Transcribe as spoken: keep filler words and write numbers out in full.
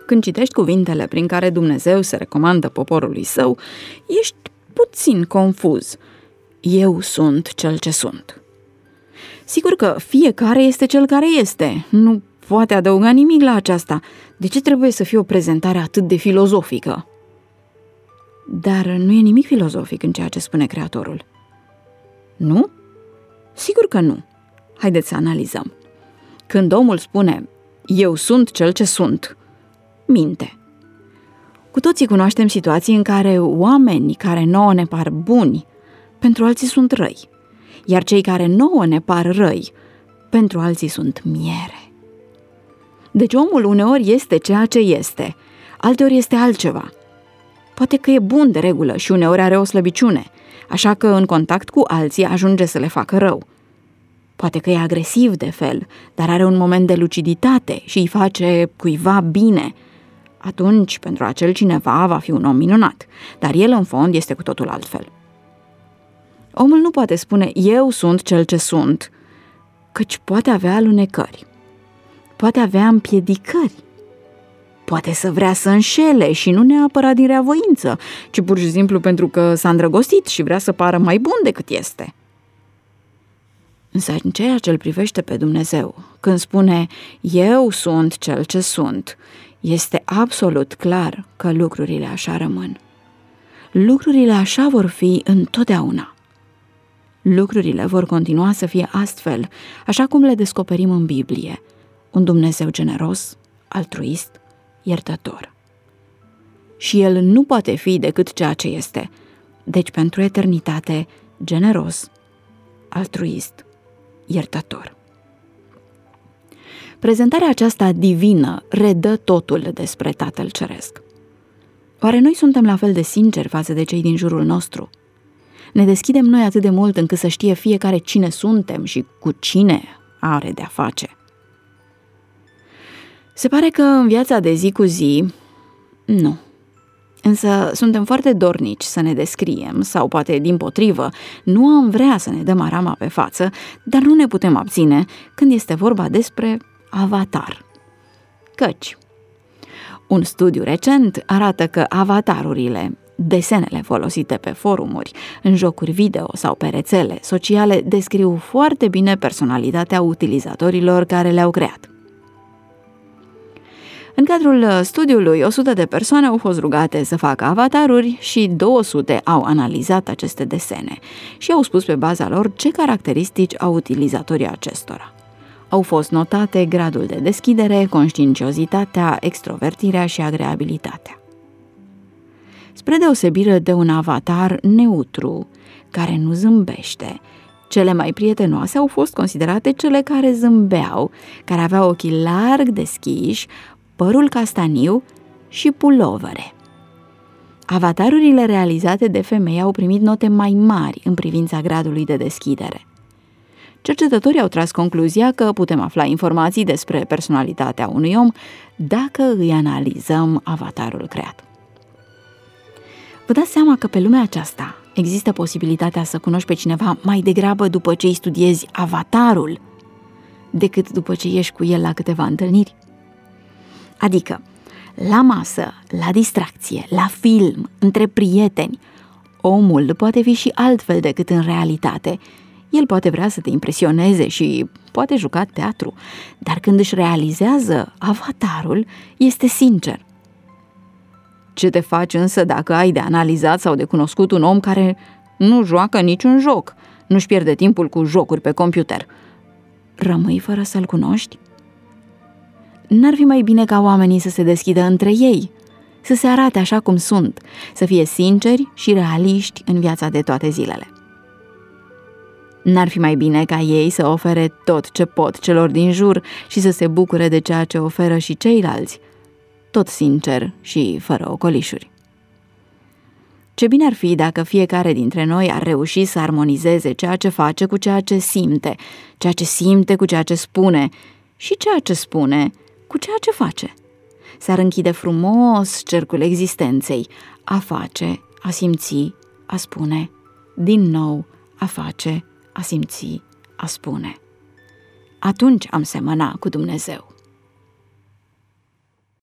Când citești cuvintele prin care Dumnezeu se recomandă poporului său, ești puțin confuz. Eu sunt cel ce sunt. Sigur că fiecare este cel care este. Nu poate adăuga nimic la aceasta. De ce trebuie să fie o prezentare atât de filozofică? Dar nu e nimic filozofic în ceea ce spune Creatorul. Nu? Sigur că nu. Haideți să analizăm. Când omul spune, eu sunt cel ce sunt, minte. Cu toții cunoaștem situații în care oameni care nouă ne par buni, pentru alții sunt răi, iar cei care nouă ne par răi, pentru alții sunt miere. Deci omul uneori este ceea ce este, alteori este altceva. Poate că e bun de regulă și uneori are o slăbiciune, așa că în contact cu alții ajunge să le facă rău. Poate că e agresiv de fel, dar are un moment de luciditate și îi face cuiva bine. Atunci, pentru acel cineva va fi un om minunat, dar el în fond este cu totul altfel. Omul nu poate spune, eu sunt cel ce sunt, căci poate avea alunecări, poate avea împiedicări, poate să vrea să înșele și nu neapărat din reavoință, ci pur și simplu pentru că s-a îndrăgostit și vrea să pară mai bun decât este. Însă în ceea ce îl privește pe Dumnezeu, când spune, eu sunt cel ce sunt, este absolut clar că lucrurile așa rămân. Lucrurile așa vor fi întotdeauna. Lucrurile vor continua să fie astfel, așa cum le descoperim în Biblie, un Dumnezeu generos, altruist, iertător. Și El nu poate fi decât ceea ce este, deci pentru eternitate, generos, altruist, iertător. Prezentarea aceasta divină redă totul despre Tatăl Ceresc. Oare noi suntem la fel de sinceri față de cei din jurul nostru? Ne deschidem noi atât de mult încât să știe fiecare cine suntem și cu cine are de-a face? Se pare că în viața de zi cu zi, nu. Însă suntem foarte dornici să ne descriem, sau poate dimpotrivă, nu am vrea să ne dăm arama pe față, dar nu ne putem abține când este vorba despre avatar. Căci un studiu recent arată că avatarurile, desenele folosite pe forumuri, în jocuri video sau pe rețele sociale, descriu foarte bine personalitatea utilizatorilor care le-au creat. În cadrul studiului, o sută de persoane au fost rugate să facă avataruri și două sute au analizat aceste desene și au spus pe baza lor ce caracteristici au utilizatorii acestora. Au fost notate gradul de deschidere, conștiinciozitatea, extrovertirea și agreabilitatea. Spre deosebire de un avatar neutru, care nu zâmbește, cele mai prietenoase au fost considerate cele care zâmbeau, care aveau ochii larg deschiși, părul castaniu și pulovere. Avatarurile realizate de femei au primit note mai mari în privința gradului de deschidere. Cercetătorii au tras concluzia că putem afla informații despre personalitatea unui om dacă îi analizăm avatarul creat. Vă dați seama că pe lumea aceasta există posibilitatea să cunoști pe cineva mai degrabă după ce îi studiezi avatarul decât după ce ieși cu el la câteva întâlniri? Adică, la masă, la distracție, la film, între prieteni, omul poate fi și altfel decât în realitate. El poate vrea să te impresioneze și poate juca teatru, dar când își realizează avatarul, este sincer. Ce te faci însă dacă ai de analizat sau de cunoscut un om care nu joacă niciun joc, nu-și pierde timpul cu jocuri pe computer? Rămâi fără să-l cunoști? N-ar fi mai bine ca oamenii să se deschidă între ei, să se arate așa cum sunt, să fie sinceri și realiști în viața de toate zilele? N-ar fi mai bine ca ei să ofere tot ce pot celor din jur și să se bucure de ceea ce oferă și ceilalți, tot sincer și fără ocolișuri? Ce bine ar fi dacă fiecare dintre noi ar reuși să armonizeze ceea ce face cu ceea ce simte, ceea ce simte cu ceea ce spune și ceea ce spune cu ceea ce face. S-ar închide frumos cercul existenței, a face, a simți, a spune, din nou a face, a simți, a spune. Atunci am semăna cu Dumnezeu.